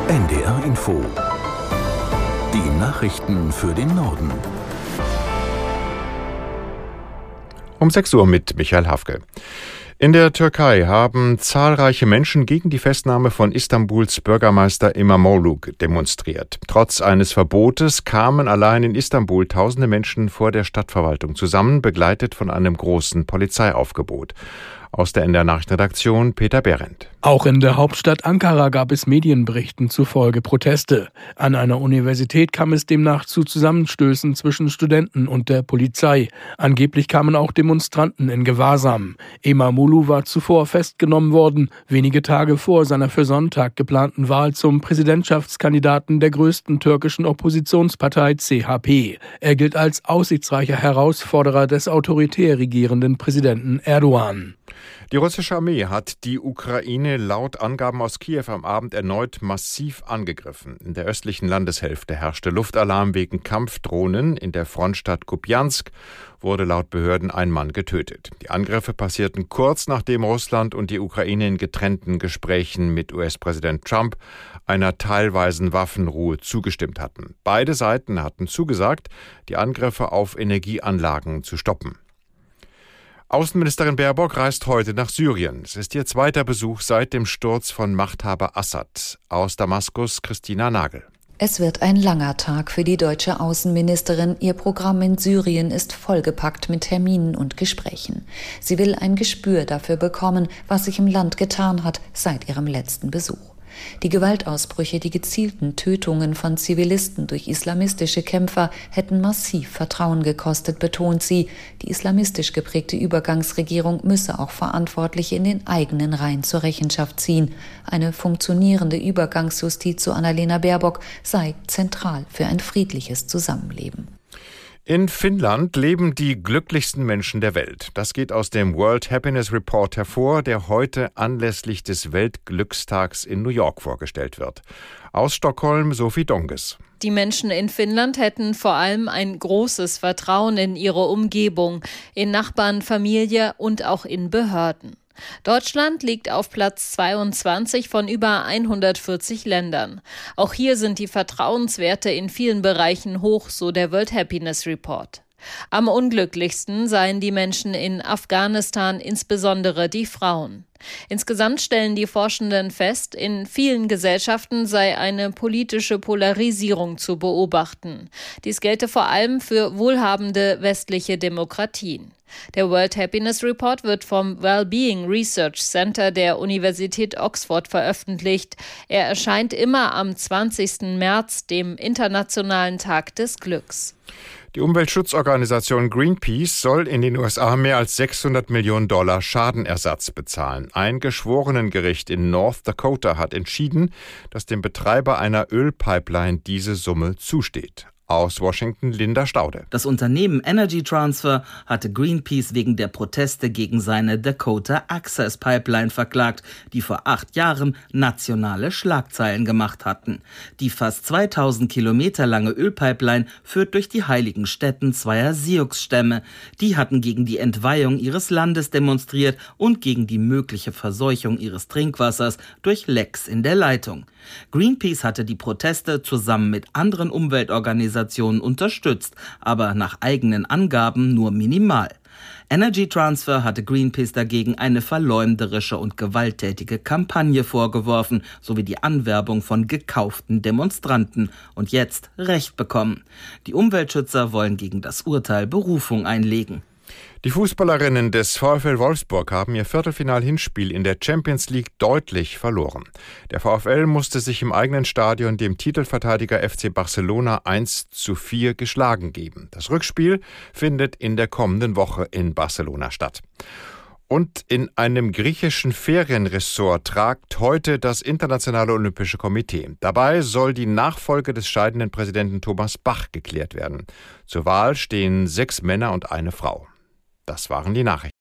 NDR Info. Die Nachrichten für den Norden. Um 6 Uhr mit Michael Hafke. In der Türkei haben zahlreiche Menschen gegen die Festnahme von Istanbuls Bürgermeister İmamoğlu demonstriert. Trotz eines Verbotes kamen allein in Istanbul tausende Menschen vor der Stadtverwaltung zusammen, begleitet von einem großen Polizeiaufgebot. Aus der NDR Nachrichtenredaktion Peter Behrendt. Auch in der Hauptstadt Ankara gab es Medienberichten zufolge Proteste. An einer Universität kam es demnach zu Zusammenstößen zwischen Studenten und der Polizei. Angeblich kamen auch Demonstranten in Gewahrsam. İmamoğlu war zuvor festgenommen worden, wenige Tage vor seiner für Sonntag geplanten Wahl zum Präsidentschaftskandidaten der größten türkischen Oppositionspartei CHP. Er gilt als aussichtsreicher Herausforderer des autoritär regierenden Präsidenten Erdogan. Die russische Armee hat die Ukraine laut Angaben aus Kiew am Abend erneut massiv angegriffen. In der östlichen Landeshälfte herrschte Luftalarm wegen Kampfdrohnen. In der Frontstadt Kupjansk wurde laut Behörden ein Mann getötet. Die Angriffe passierten kurz nachdem Russland und die Ukraine in getrennten Gesprächen mit US-Präsident Trump einer teilweisen Waffenruhe zugestimmt hatten. Beide Seiten hatten zugesagt, die Angriffe auf Energieanlagen zu stoppen. Außenministerin Baerbock reist heute nach Syrien. Es ist ihr zweiter Besuch seit dem Sturz von Machthaber Assad. Aus Damaskus Christina Nagel. Es wird ein langer Tag für die deutsche Außenministerin. Ihr Programm in Syrien ist vollgepackt mit Terminen und Gesprächen. Sie will ein Gespür dafür bekommen, was sich im Land getan hat seit ihrem letzten Besuch. Die Gewaltausbrüche, die gezielten Tötungen von Zivilisten durch islamistische Kämpfer hätten massiv Vertrauen gekostet, betont sie. Die islamistisch geprägte Übergangsregierung müsse auch Verantwortliche in den eigenen Reihen zur Rechenschaft ziehen. Eine funktionierende Übergangsjustiz, so Annalena Baerbock, sei zentral für ein friedliches Zusammenleben. In Finnland leben die glücklichsten Menschen der Welt. Das geht aus dem World Happiness Report hervor, der heute anlässlich des Weltglückstags in New York vorgestellt wird. Aus Stockholm Sophie Donges. Die Menschen in Finnland hätten vor allem ein großes Vertrauen in ihre Umgebung, in Nachbarn, Familie und auch in Behörden. Deutschland liegt auf Platz 22 von über 140 Ländern. Auch hier sind die Vertrauenswerte in vielen Bereichen hoch, so der World Happiness Report. Am unglücklichsten seien die Menschen in Afghanistan, insbesondere die Frauen. Insgesamt stellen die Forschenden fest, in vielen Gesellschaften sei eine politische Polarisierung zu beobachten. Dies gelte vor allem für wohlhabende westliche Demokratien. Der World Happiness Report wird vom Wellbeing Research Center der Universität Oxford veröffentlicht. Er erscheint immer am 20. März, dem Internationalen Tag des Glücks. Die Umweltschutzorganisation Greenpeace soll in den USA mehr als $600 Millionen Schadenersatz bezahlen. Ein Geschworenengericht in North Dakota hat entschieden, dass dem Betreiber einer Ölpipeline diese Summe zusteht. Aus Washington Linda Staude. Das Unternehmen Energy Transfer hatte Greenpeace wegen der Proteste gegen seine Dakota Access Pipeline verklagt, die vor 8 Jahren nationale Schlagzeilen gemacht hatten. Die fast 2000 Kilometer lange Ölpipeline führt durch die heiligen Stätten zweier Sioux-Stämme. Die hatten gegen die Entweihung ihres Landes demonstriert und gegen die mögliche Verseuchung ihres Trinkwassers durch Lecks in der Leitung. Greenpeace hatte die Proteste zusammen mit anderen Umweltorganisationen unterstützt, aber nach eigenen Angaben nur minimal. Energy Transfer hatte Greenpeace dagegen eine verleumderische und gewalttätige Kampagne vorgeworfen, sowie die Anwerbung von gekauften Demonstranten und jetzt Recht bekommen. Die Umweltschützer wollen gegen das Urteil Berufung einlegen. Die Fußballerinnen des VfL Wolfsburg haben ihr Viertelfinal-Hinspiel in der Champions League deutlich verloren. Der VfL musste sich im eigenen Stadion dem Titelverteidiger FC Barcelona 1:4 geschlagen geben. Das Rückspiel findet in der kommenden Woche in Barcelona statt. Und in einem griechischen Ferienressort tagt heute das Internationale Olympische Komitee. Dabei soll die Nachfolge des scheidenden Präsidenten Thomas Bach geklärt werden. Zur Wahl stehen 6 Männer und eine Frau. Das waren die Nachrichten.